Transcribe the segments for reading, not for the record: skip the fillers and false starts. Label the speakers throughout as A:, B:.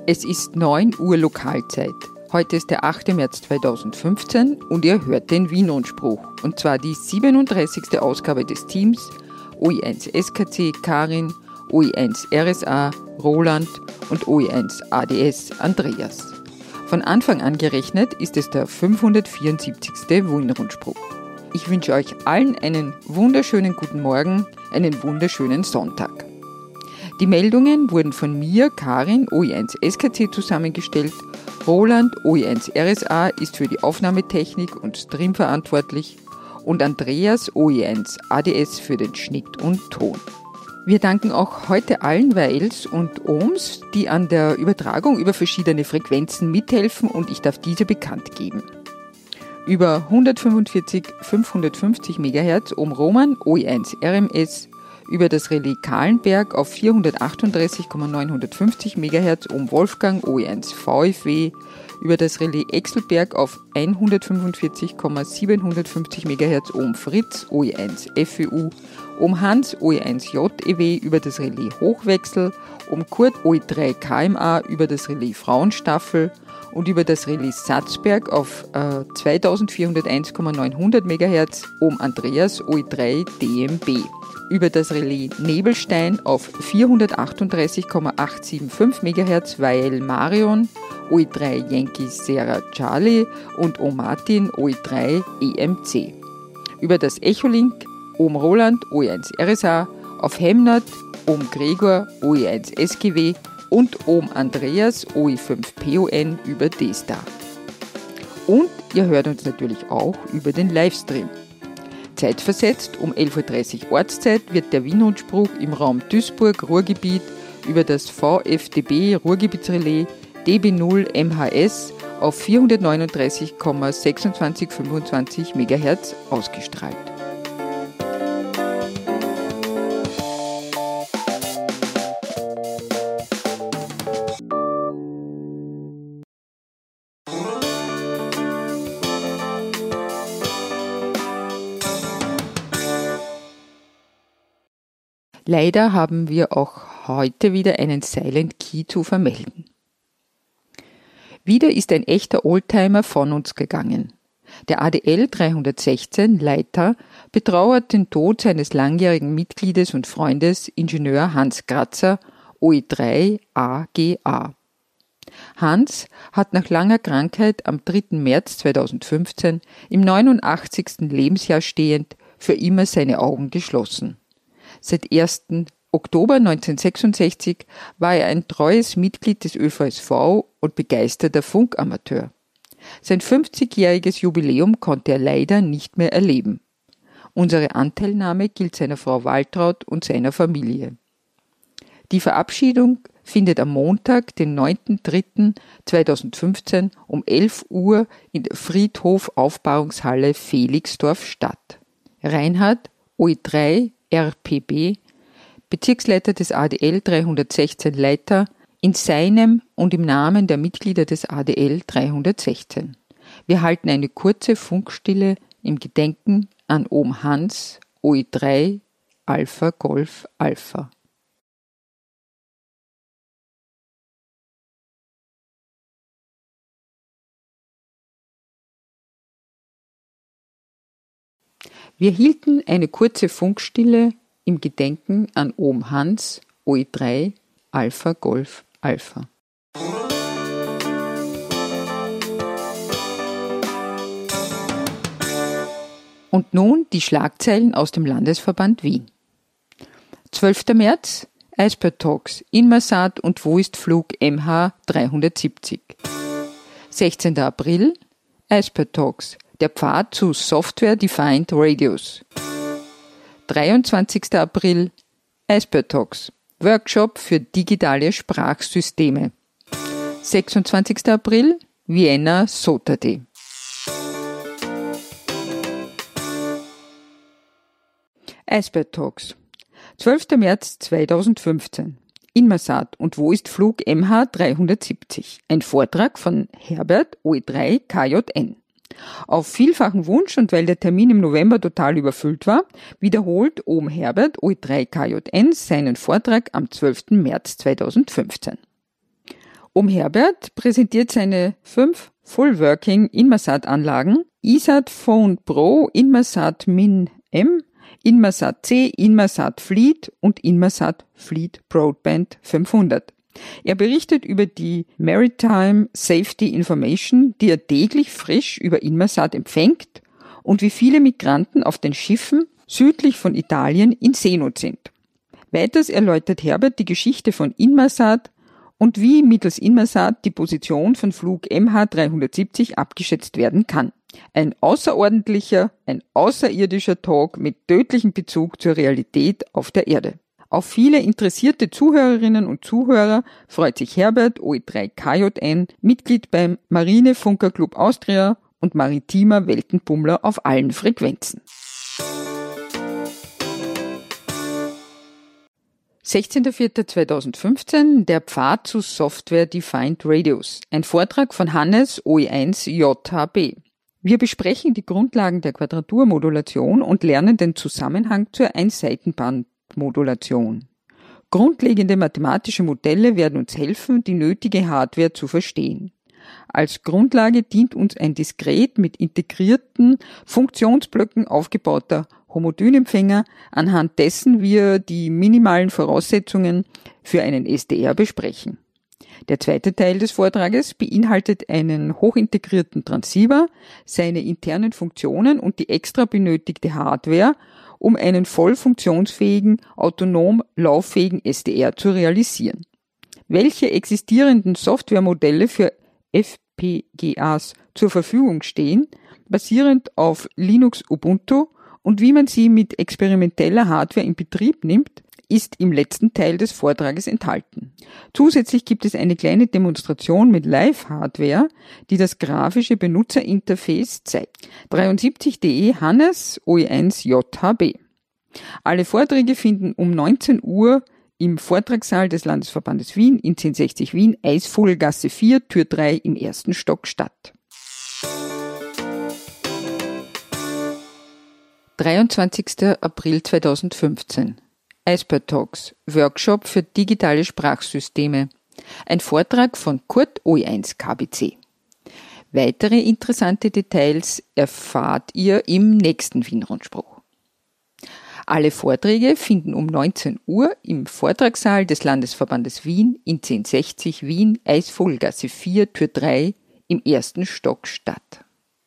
A: Es ist 9 Uhr Lokalzeit. Heute ist der 8. März 2015 und ihr hört den Wien-Rundspruch. Und zwar die 37. Ausgabe des Teams OE1 SKC Karin, OE1 RSA Roland und OE1 ADS Andreas. Von Anfang an gerechnet ist es der 574. Wien-Rundspruch. Ich wünsche euch allen einen wunderschönen guten Morgen, einen wunderschönen Sonntag. Die Meldungen wurden von mir, Karin, OE1 SKC zusammengestellt. Roland, OE1 RSA, ist für die Aufnahmetechnik und Stream verantwortlich und Andreas, OE1 ADS, für den Schnitt und Ton. Wir danken auch heute allen Weils und Ohms, die an der Übertragung über verschiedene Frequenzen mithelfen und ich darf diese bekannt geben. Über 145, 550 MHz Ohm Roman, OE1 RMS, über das Relais Kahlenberg auf 438,950 MHz Ohm Wolfgang, OE1 VFW, über das Relais Exelberg auf 145,750 MHz Ohm Fritz, OE1 FEU, Ohm Hans, OE1 JEW, über das Relais Hochwechsel, Ohm Kurt, OE3 KMA, über das Relais Frauenstaffel und über das Relais Satzberg auf 2401,900 MHz Ohm Andreas, OE3 DMB. Über das Relais Nebelstein auf 438,875 MHz Weil Marion, OE3 Yankee Sierra Charlie und Ohm Martin, OE3 EMC. Über das Echolink Ohm Roland, OE1 RSA, auf Hemnat, Ohm Gregor, OE1 SGW und Ohm Andreas, OE5 PON über D-Star. Und ihr hört uns natürlich auch über den Livestream. Zeitversetzt um 11.30 Uhr Ortszeit wird der Wien-Rundspruch im Raum Duisburg-Ruhrgebiet über das VfDB Ruhrgebietsrelais DB0 MHS auf 439,2625 MHz ausgestrahlt. Leider haben wir auch heute wieder einen Silent Key zu vermelden. Wieder ist ein echter Oldtimer von uns gegangen. Der ADL 316 Leiter betrauert den Tod seines langjährigen Mitgliedes und Freundes Ingenieur Hans Kratzer, OE3 AGA. Hans hat nach langer Krankheit am 3. März 2015 im 89. Lebensjahr stehend für immer seine Augen geschlossen. Seit 1. Oktober 1966 war er ein treues Mitglied des ÖVSV und begeisterter Funkamateur. Sein 50-jähriges Jubiläum konnte er leider nicht mehr erleben. Unsere Anteilnahme gilt seiner Frau Waltraud und seiner Familie. Die Verabschiedung findet am Montag, den 9.3.2015 um 11 Uhr in der Friedhof-Aufbahrungshalle Felixdorf statt. Reinhard, OE3 RPB, Bezirksleiter des ADL 316 Leiter, in seinem und im Namen der Mitglieder des ADL 316. Wir halten eine kurze Funkstille im Gedenken an Ohm Hans, OE3 Alpha Golf Alpha. Wir hielten eine kurze Funkstille im Gedenken an Ohm Hans, OE3 Alpha Golf Alpha. Und nun die Schlagzeilen aus dem Landesverband Wien. 12. März, Iceberg Talks, Inmarsat und Wo ist Flug MH 370. 16. April, Iceberg Talks, der Pfad zu Software-Defined Radios. 23. April, Iceberg Talks, Workshop für digitale Sprachsysteme. 26. April, Vienna SOTA-Day. Iceberg Talks, 12. März 2015. Inmarsat und Wo ist Flug MH 370? Ein Vortrag von Herbert, OE3 KJN. Auf vielfachen Wunsch und weil der Termin im November total überfüllt war, wiederholt Ohm Herbert, OE3 KJN, seinen Vortrag am 12. März 2015. Herbert präsentiert seine 5 Full-Working Inmarsat-Anlagen: ISAT Phone Pro, Inmarsat Min M, Inmarsat C, Inmarsat Fleet und Inmarsat Fleet Broadband 500. Er berichtet über die Maritime Safety Information, die er täglich frisch über Inmarsat empfängt, und wie viele Migranten auf den Schiffen südlich von Italien in Seenot sind. Weiters erläutert Herbert die Geschichte von Inmarsat und wie mittels Inmarsat die Position von Flug MH370 abgeschätzt werden kann. Ein außerirdischer Talk mit tödlichem Bezug zur Realität auf der Erde. Auf viele interessierte Zuhörerinnen und Zuhörer freut sich Herbert OE3KJN, Mitglied beim Marinefunkerclub Austria und maritimer Weltenbummler auf allen Frequenzen. 16.04.2015, der Pfad zu Software Defined Radios. Ein Vortrag von Hannes OE1JHB. Wir besprechen die Grundlagen der Quadraturmodulation und lernen den Zusammenhang zur Einseitenbandmodulation. Grundlegende mathematische Modelle werden uns helfen, die nötige Hardware zu verstehen. Als Grundlage dient uns ein diskret mit integrierten Funktionsblöcken aufgebauter Homodynempfänger, anhand dessen wir die minimalen Voraussetzungen für einen SDR besprechen. Der zweite Teil des Vortrages beinhaltet einen hochintegrierten Transceiver, seine internen Funktionen und die extra benötigte Hardware, um einen voll funktionsfähigen, autonom lauffähigen SDR zu realisieren. Welche existierenden Softwaremodelle für FPGAs zur Verfügung stehen, basierend auf Linux Ubuntu, und wie man sie mit experimenteller Hardware in Betrieb nimmt, ist im letzten Teil des Vortrages enthalten. Zusätzlich gibt es eine kleine Demonstration mit Live-Hardware, die das grafische Benutzerinterface zeigt. 73.de Hannes OE1JHB. Alle Vorträge finden um 19 Uhr im Vortragssaal des Landesverbandes Wien in 1060 Wien, Eisvogelgasse 4, Tür 3 im 1. Stock statt. 23. April 2015. Iceberg Talks, Workshop für digitale Sprachsysteme. Ein Vortrag von Kurt OE1KBC. Weitere interessante Details erfahrt ihr im nächsten Wien-Rundspruch. Alle Vorträge finden um 19 Uhr im Vortragssaal des Landesverbandes Wien in 1060 Wien, Eisvogelgasse 4, Tür 3 im 1. Stock statt.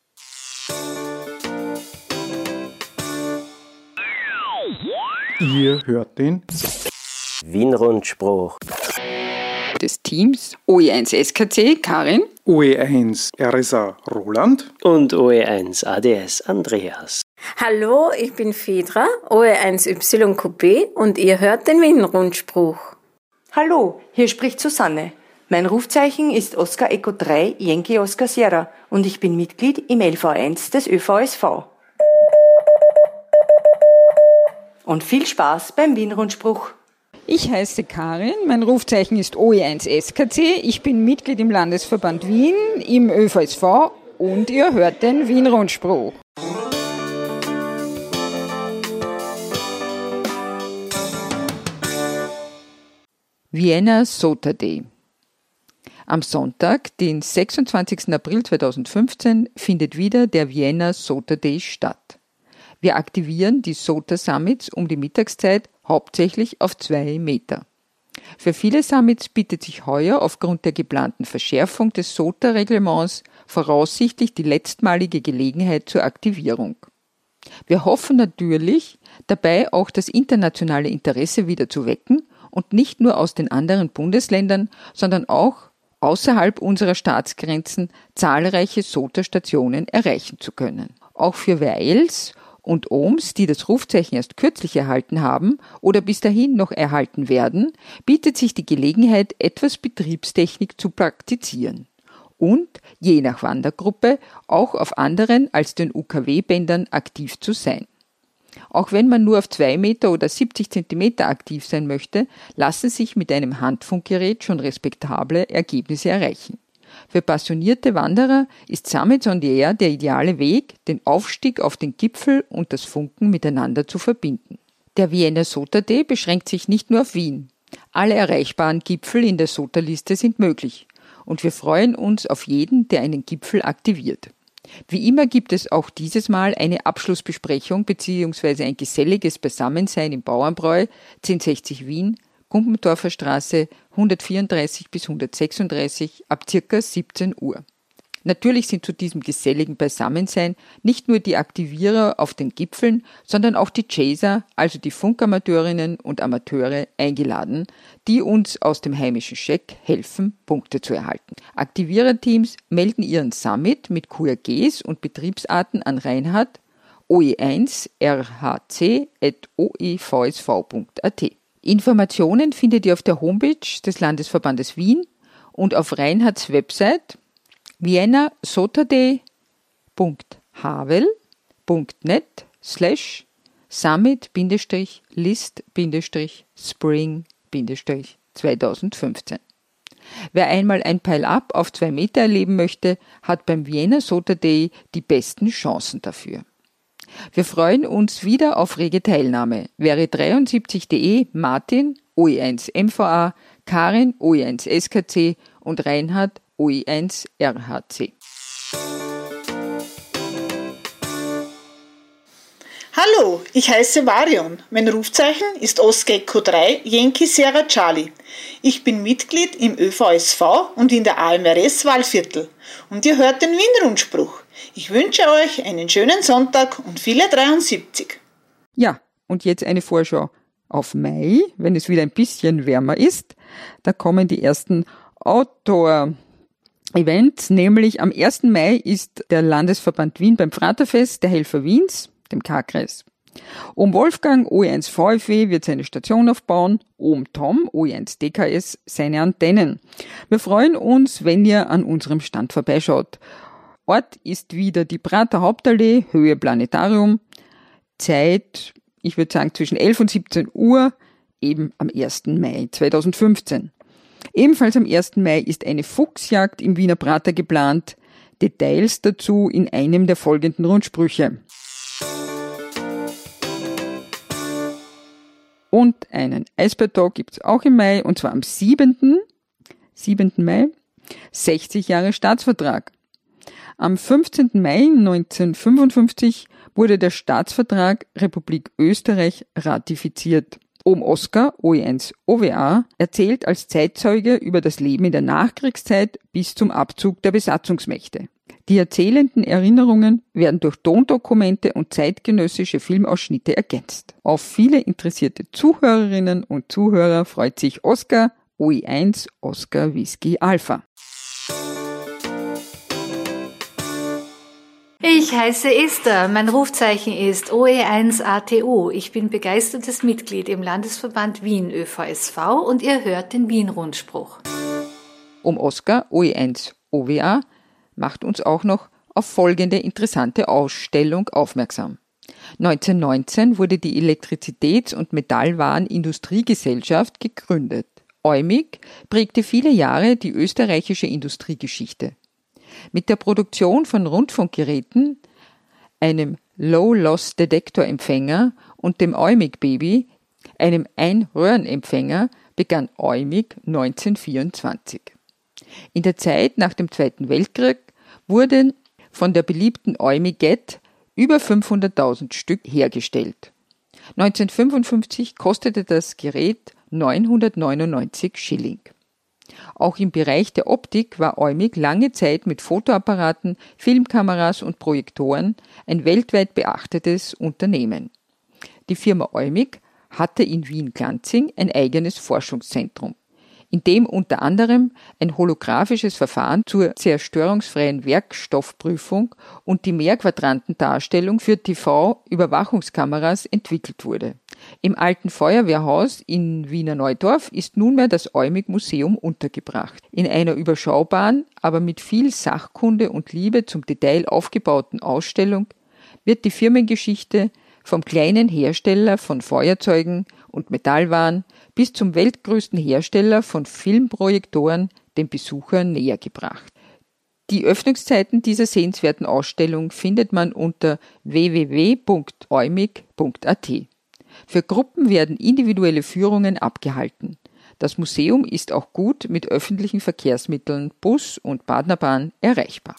B: Ihr hört den
C: Wien-Rundspruch
A: des Teams OE1SKC Karin,
B: OE1 RSA Roland
C: und OE1 ADS Andreas.
D: Hallo, ich bin Fedra, OE1YQB und ihr hört den Wien-Rundspruch.
E: Hallo, hier spricht Susanne. Mein Rufzeichen ist Oscar Echo 3 Yankee Oscar Sierra und ich bin Mitglied im LV1 des ÖVSV. Und viel Spaß beim Wien-Rundspruch.
A: Ich heiße Karin, mein Rufzeichen ist OE1SKC, ich bin Mitglied im Landesverband Wien, im ÖVSV und ihr hört den Wien-Rundspruch. Vienna SOTA Day. Am Sonntag, den 26. April 2015, findet wieder der Vienna SOTA Day statt. Wir aktivieren die SOTA Summits um die Mittagszeit hauptsächlich auf 2 Meter. Für viele Summits bietet sich heuer aufgrund der geplanten Verschärfung des SOTA-Reglements voraussichtlich die letztmalige Gelegenheit zur Aktivierung. Wir hoffen natürlich, dabei auch das internationale Interesse wieder zu wecken und nicht nur aus den anderen Bundesländern, sondern auch außerhalb unserer Staatsgrenzen zahlreiche SOTA-Stationen erreichen zu können. Auch für WLs und OHMs, die das Rufzeichen erst kürzlich erhalten haben oder bis dahin noch erhalten werden, bietet sich die Gelegenheit, etwas Betriebstechnik zu praktizieren und, je nach Wandergruppe, auch auf anderen als den UKW-Bändern aktiv zu sein. Auch wenn man nur auf 2 Meter oder 70 Zentimeter aktiv sein möchte, lassen sich mit einem Handfunkgerät schon respektable Ergebnisse erreichen. Für passionierte Wanderer ist Summits on the Air der ideale Weg, den Aufstieg auf den Gipfel und das Funken miteinander zu verbinden. Der Vienna SOTA Day beschränkt sich nicht nur auf Wien. Alle erreichbaren Gipfel in der SOTA-Liste sind möglich. und wir freuen uns auf jeden, der einen Gipfel aktiviert. Wie immer gibt es auch dieses Mal eine Abschlussbesprechung bzw. ein geselliges Beisammensein im Bauernbräu 1060 Wien, Gumpendorfer Straße 134 bis 136 ab ca. 17 Uhr. Natürlich sind zu diesem geselligen Beisammensein nicht nur die Aktivierer auf den Gipfeln, sondern auch die Chaser, also die Funkamateurinnen und Amateure, eingeladen, die uns aus dem heimischen Scheck helfen, Punkte zu erhalten. Aktiviererteams melden ihren Summit mit QRGs und Betriebsarten an Reinhard oe1rhc@oevsv.at. Informationen findet ihr auf der Homepage des Landesverbandes Wien und auf Reinhards Website vienna-soterday.havel.net/summit-list-spring-2015. Wer einmal ein Pile-Up auf 2 Meter erleben möchte, hat beim Vienna Soterday die besten Chancen dafür. Wir freuen uns wieder auf rege Teilnahme. Wäre 73.de Martin, OE1MVA, Karin, OE1SKC und Reinhard, OE1RHC.
F: Hallo, ich heiße Varion. Mein Rufzeichen ist Oscar Echo 3 Yankee Sierra Charlie. Ich bin Mitglied im ÖVSV und in der AMRS Waldviertel. Und ihr hört den Wien-Rundspruch. Ich wünsche euch einen schönen Sonntag und viele 73.
A: Ja, und jetzt eine Vorschau auf Mai, wenn es wieder ein bisschen wärmer ist. Da kommen die ersten Outdoor-Events, nämlich am 1. Mai ist der Landesverband Wien beim Fraterfest der Helfer Wiens, dem K-Kreis. Ohm Wolfgang, OE1 VfW, wird seine Station aufbauen, Ohm Tom, OE1 DKS, seine Antennen. Wir freuen uns, wenn ihr an unserem Stand vorbeischaut. Ort ist wieder die Prater Hauptallee, Höhe Planetarium. Zeit, ich würde sagen, zwischen 11 und 17 Uhr, eben am 1. Mai 2015. Ebenfalls am 1. Mai ist eine Fuchsjagd im Wiener Prater geplant. Details dazu in einem der folgenden Rundsprüche. Und einen Eisbär-Talk gibt es auch im Mai, und zwar am 7. Mai, 60 Jahre Staatsvertrag. Am 15. Mai 1955 wurde der Staatsvertrag Republik Österreich ratifiziert. Ohm Oskar, OE1 OWA, erzählt als Zeitzeuge über das Leben in der Nachkriegszeit bis zum Abzug der Besatzungsmächte. Die erzählenden Erinnerungen werden durch Tondokumente und zeitgenössische Filmausschnitte ergänzt. Auf viele interessierte Zuhörerinnen und Zuhörer freut sich Oskar, OE1 Oscar Whisky Alpha.
G: Ich heiße Esther, mein Rufzeichen ist OE1ATU. Ich bin begeistertes Mitglied im Landesverband Wien ÖVSV und ihr hört den Wien-Rundspruch.
A: Oskar, OE1 OWA, macht uns auch noch auf folgende interessante Ausstellung aufmerksam. 1919 wurde die Elektrizitäts- und Metallwarenindustriegesellschaft gegründet. EUMIG prägte viele Jahre die österreichische Industriegeschichte. Mit der Produktion von Rundfunkgeräten, einem Low-Loss-Detektor-Empfänger und dem EUMIG-Baby, einem Einröhrenempfänger, begann EUMIG 1924. In der Zeit nach dem Zweiten Weltkrieg wurden von der beliebten EUMIG-Get über 500.000 Stück hergestellt. 1955 kostete das Gerät 999 Schilling. Auch im Bereich der Optik war EUMIG lange Zeit mit Fotoapparaten, Filmkameras und Projektoren ein weltweit beachtetes Unternehmen. Die Firma EUMIG hatte in Wien-Glanzing ein eigenes Forschungszentrum, in dem unter anderem ein holographisches Verfahren zur zerstörungsfreien Werkstoffprüfung und die Mehrquadrantendarstellung für TV-Überwachungskameras entwickelt wurde. Im alten Feuerwehrhaus in Wiener Neudorf ist nunmehr das EUMIG-Museum untergebracht. In einer überschaubaren, aber mit viel Sachkunde und Liebe zum Detail aufgebauten Ausstellung wird die Firmengeschichte vom kleinen Hersteller von Feuerzeugen und Metallwaren bis zum weltgrößten Hersteller von Filmprojektoren den Besuchern näher gebracht. Die Öffnungszeiten dieser sehenswerten Ausstellung findet man unter www.eumig.at. Für Gruppen werden individuelle Führungen abgehalten. Das Museum ist auch gut mit öffentlichen Verkehrsmitteln, Bus und Partnerbahn erreichbar.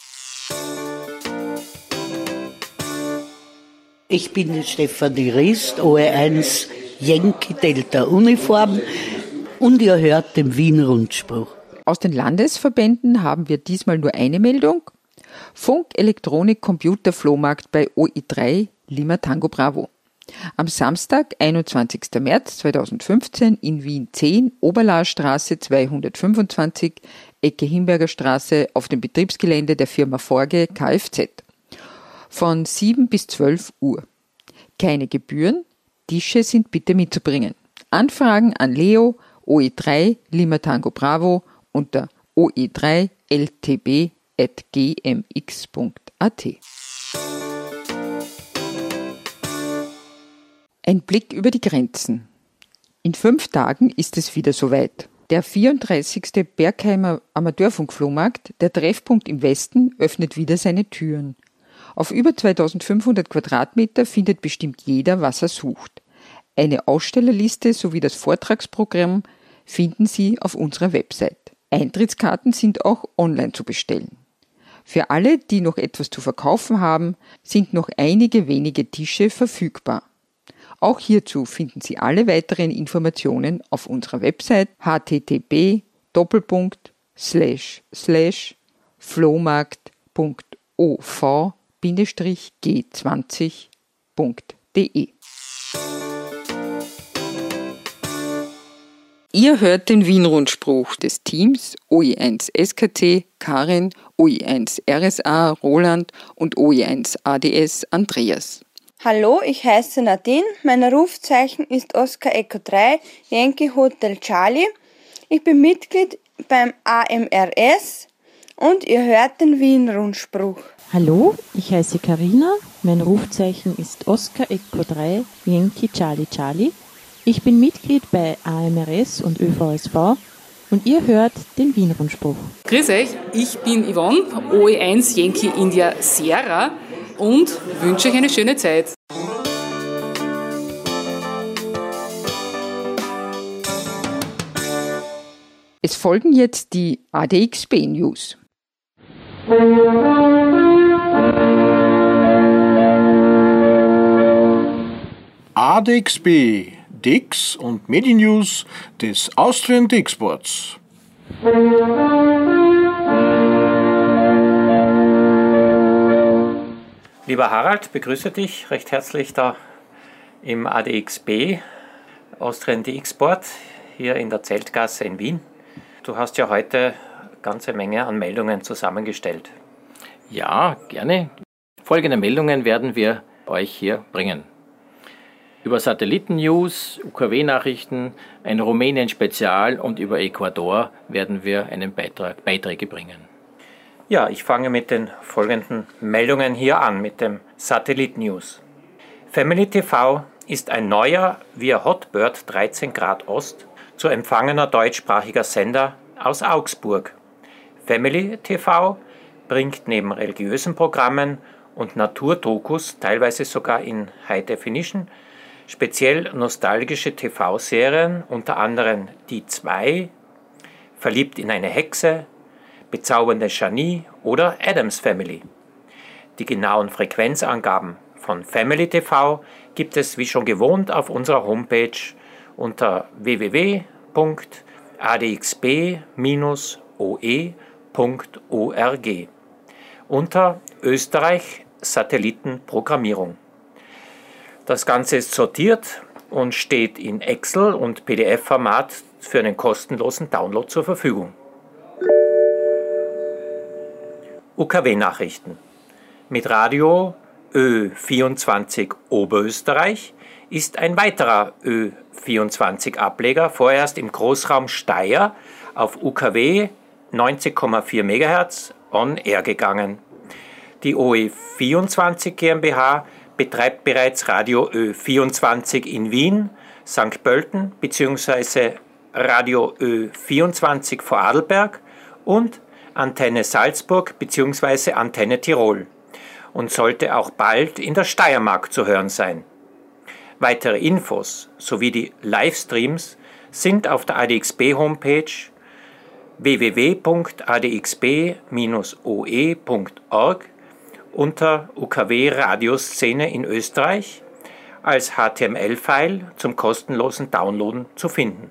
H: Ich bin die Stefanie Rist, OE1 Yankee Delta Uniform und ihr hört den Wien-Rundspruch.
A: Aus den Landesverbänden haben wir diesmal nur eine Meldung. Funk Elektronik Computer Flohmarkt bei OE3 Lima Tango Bravo. Am Samstag, 21. März 2015 in Wien 10, Oberlahrstraße 225, Ecke Himberger Straße auf dem Betriebsgelände der Firma Forge Kfz. Von 7 bis 12 Uhr. Keine Gebühren, Tische sind bitte mitzubringen. Anfragen an Leo OE3 Lima Tango Bravo unter oe3ltb@gmx.at. Ein Blick über die Grenzen. In 5 Tagen ist es wieder soweit. Der 34. Bergheimer Amateurfunkflohmarkt, der Treffpunkt im Westen, öffnet wieder seine Türen. Auf über 2500 Quadratmeter findet bestimmt jeder, was er sucht. Eine Ausstellerliste sowie das Vortragsprogramm finden Sie auf unserer Website. Eintrittskarten sind auch online zu bestellen. Für alle, die noch etwas zu verkaufen haben, sind noch einige wenige Tische verfügbar. Auch hierzu finden Sie alle weiteren Informationen auf unserer Website http://flohmarkt.ov-g20.de. Ihr hört den Wien-Rundspruch des Teams OE1 SKT, Karin, OE1 RSA, Roland und OE1 ADS, Andreas.
I: Hallo, ich heiße Nadine, mein Rufzeichen ist Oscar Echo 3, Yankee Hotel Charlie. Ich bin Mitglied beim AMRS und ihr hört den Wien-Rundspruch.
J: Hallo, ich heiße Karina, mein Rufzeichen ist Oscar Echo 3, Yankee Charlie Charlie. Ich bin Mitglied bei AMRS und ÖVSV und ihr hört den Wien-Rundspruch.
K: Grüß euch, ich bin Yvonne, OE1 Yankee India Sierra und wünsche euch eine schöne Zeit.
A: Es folgen jetzt die ADXB News.
L: ADXB, Dix und Medi-News des Austrian Dixports.
C: Lieber Harald, begrüße dich recht herzlich da im ADXB, Austrian Dixport, hier in der Zeltgasse in Wien. Du hast ja heute eine ganze Menge an Meldungen zusammengestellt.
M: Ja, gerne. Folgende Meldungen werden wir euch hier bringen. Über Satelliten-News, UKW-Nachrichten, ein Rumänien-Spezial und über Ecuador werden wir einen Beiträge bringen.
C: Ja, ich fange mit den folgenden Meldungen hier an, mit dem Satellit-News. Family TV ist ein neuer via Hotbird 13 Grad Ost zu empfangener deutschsprachiger Sender aus Augsburg. Family TV bringt neben religiösen Programmen und Naturdokus, teilweise sogar in High Definition, speziell nostalgische TV-Serien, unter anderem Die 2, Verliebt in eine Hexe, Bezaubernde Shani oder Addams Family. Die genauen Frequenzangaben von Family TV gibt es wie schon gewohnt auf unserer Homepage unter www.adxb-oe.org unter Österreich Satellitenprogrammierung. Das Ganze ist sortiert und steht in Excel- und PDF-Format für einen kostenlosen Download zur Verfügung. UKW-Nachrichten. Mit Radio Ö24 Oberösterreich ist ein weiterer Ö24-Ableger vorerst im Großraum Steyr auf UKW 90,4 MHz on air gegangen. Die OE24 GmbH betreibt bereits Radio Ö24 in Wien, St. Pölten bzw. Radio Ö24 Vorarlberg und Antenne Salzburg bzw. Antenne Tirol und sollte auch bald in der Steiermark zu hören sein. Weitere Infos sowie die Livestreams sind auf der ADXB-Homepage www.adxb-oe.org unter UKW Radioszene in Österreich als HTML-File zum kostenlosen Downloaden zu finden.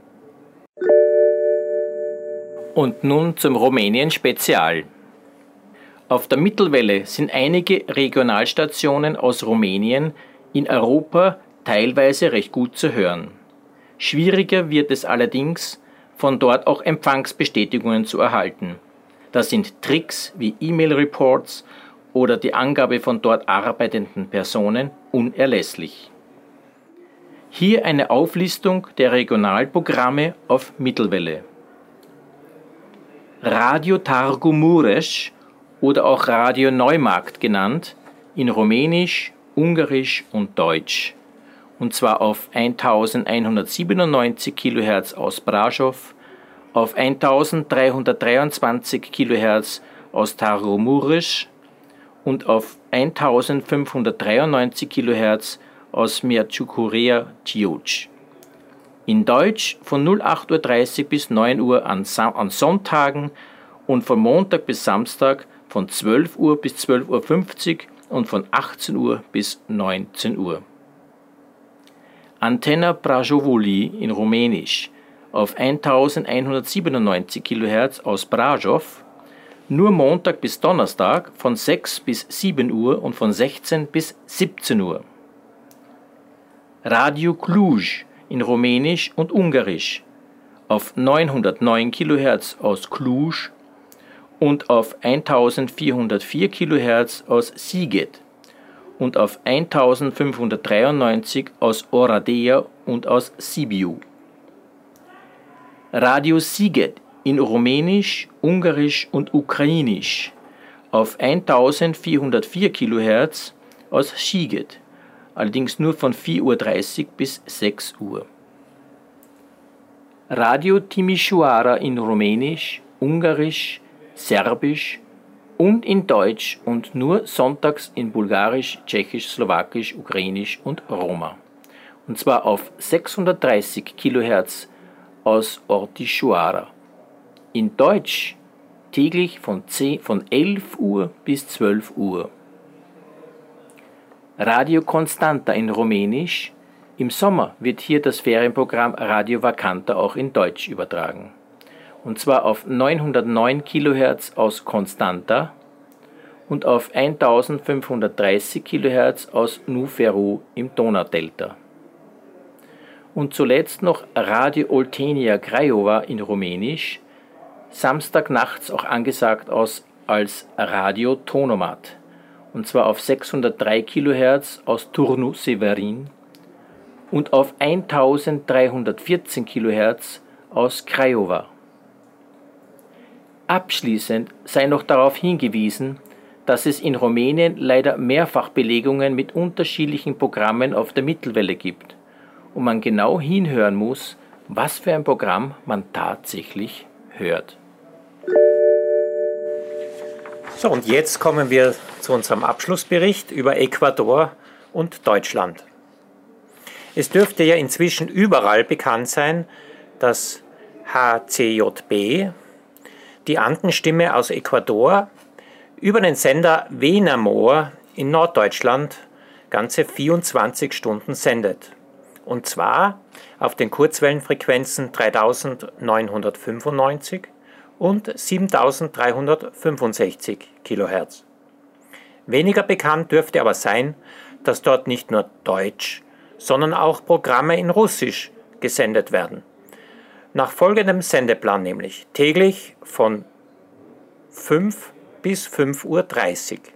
M: Und nun zum Rumänien-Spezial. Auf der Mittelwelle sind einige Regionalstationen aus Rumänien in Europa teilweise recht gut zu hören. Schwieriger wird es allerdings, von dort auch Empfangsbestätigungen zu erhalten. Das sind Tricks wie E-Mail-Reports oder die Angabe von dort arbeitenden Personen unerlässlich. Hier eine Auflistung der Regionalprogramme auf Mittelwelle. Radio Târgu Mureș oder auch Radio Neumarkt genannt, in Rumänisch, Ungarisch und Deutsch. Und zwar auf 1197 kHz aus Brașov, auf 1323 kHz aus Târgu Mureș und auf 1593 kHz aus Miercurea Ciuc. In Deutsch von 08:30 Uhr bis 9 Uhr an Sonntagen und von Montag bis Samstag von 12 Uhr bis 12:50 Uhr und von 18 Uhr bis 19 Uhr. Antena Brașovului in Rumänisch auf 1197 kHz aus Brașov, nur Montag bis Donnerstag von 6 bis 7 Uhr und von 16 bis 17 Uhr. Radio Cluj in Rumänisch und Ungarisch auf 909 kHz aus Cluj und auf 1404 kHz aus Sighet und auf 1593 aus Oradea und aus Sibiu. Radio Sighet in Rumänisch, Ungarisch und Ukrainisch auf 1404 kHz aus Sighet, allerdings nur von 4:30 Uhr bis 6 Uhr. Radio Timișoara in Rumänisch, Ungarisch, Serbisch und in Deutsch und nur sonntags in Bulgarisch, Tschechisch, Slowakisch, Ukrainisch und Roma. Und zwar auf 630 kHz aus Ortișoara. In Deutsch täglich von 11 Uhr bis 12 Uhr. Radio Constanta in Rumänisch. Im Sommer wird hier das Ferienprogramm Radio Vakanta auch in Deutsch übertragen. Und zwar auf 909 kHz aus Constanta und auf 1530 kHz aus Nuferu im Donaudelta. Und zuletzt noch Radio Oltenia Craiova in Rumänisch, samstagnachts auch angesagt als Radio Tonomat, und zwar auf 603 kHz aus Turnu Severin und auf 1314 kHz aus Craiova. Abschließend sei noch darauf hingewiesen, dass es in Rumänien leider Mehrfachbelegungen mit unterschiedlichen Programmen auf der Mittelwelle gibt und man genau hinhören muss, was für ein Programm man tatsächlich hört.
C: So, und jetzt kommen wir zu unserem Abschlussbericht über Ecuador und Deutschland. Es dürfte ja inzwischen überall bekannt sein, dass HCJB, die Andenstimme aus Ecuador, über den Sender Venamor in Norddeutschland ganze 24 Stunden sendet. Und zwar auf den Kurzwellenfrequenzen 3995 und 7365 kHz. Weniger bekannt dürfte aber sein, dass dort nicht nur Deutsch, sondern auch Programme in Russisch gesendet werden. Nach folgendem Sendeplan nämlich, täglich von 5 bis 5:30 Uhr.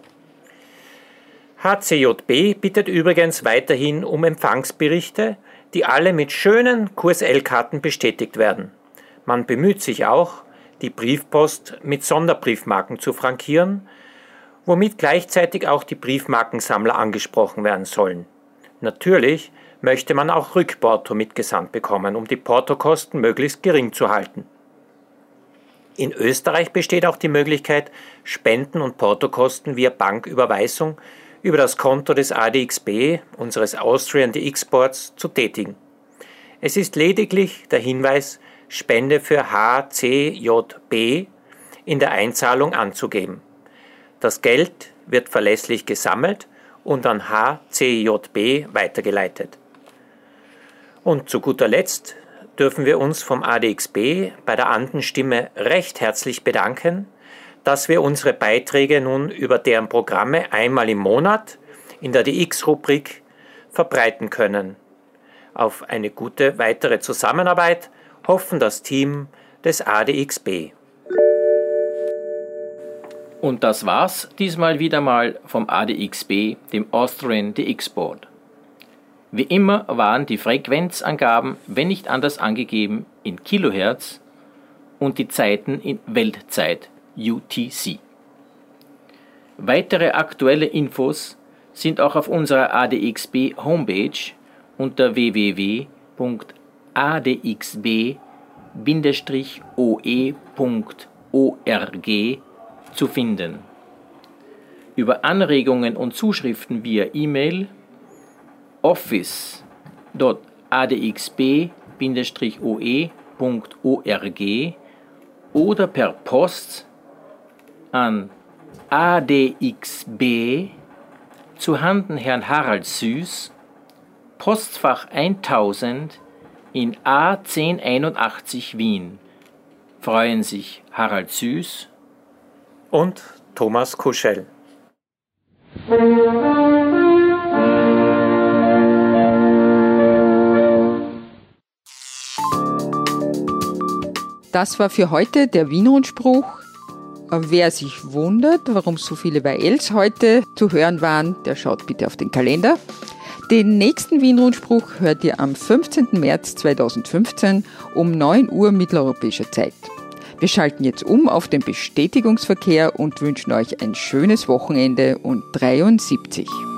C: HCJB bittet übrigens weiterhin um Empfangsberichte, die alle mit schönen QSL-Karten bestätigt werden. Man bemüht sich auch, die Briefpost mit Sonderbriefmarken zu frankieren, womit gleichzeitig auch die Briefmarkensammler angesprochen werden sollen. Natürlich möchte man auch Rückporto mitgesandt bekommen, um die Portokosten möglichst gering zu halten. In Österreich besteht auch die Möglichkeit, Spenden und Portokosten via Banküberweisung über das Konto des ADXB, unseres Austrian DX Boards, zu tätigen. Es ist lediglich der Hinweis, Spende für HCJB in der Einzahlung anzugeben. Das Geld wird verlässlich gesammelt und an HCJB weitergeleitet. Und zu guter Letzt dürfen wir uns vom ADXB bei der Andenstimme recht herzlich bedanken, dass wir unsere Beiträge nun über deren Programme einmal im Monat in der DX-Rubrik verbreiten können. Auf eine gute weitere Zusammenarbeit hoffen das Team des ADXB.
M: Und das war's diesmal wieder mal vom ADXB, dem Austrian DX Board. Wie immer waren die Frequenzangaben, wenn nicht anders angegeben, in Kilohertz und die Zeiten in Weltzeit UTC. Weitere aktuelle Infos sind auch auf unserer ADXB Homepage unter www.adxb-oe.org zu finden. Über Anregungen und Zuschriften via E-Mail office.adxb-oe.org oder per Post an ADXB zu Handen Herrn Harald Süß, Postfach 1000 in A1081 Wien. Freuen sich Harald Süß
C: und Thomas Kuschel.
A: Das war für heute der Wien-Rundspruch. Wer sich wundert, warum so viele Weil-s heute zu hören waren, der schaut bitte auf den Kalender. Den nächsten Wien-Rundspruch hört ihr am 15. März 2015 um 9 Uhr mitteleuropäischer Zeit. Wir schalten jetzt um auf den Bestätigungsverkehr und wünschen euch ein schönes Wochenende und 73.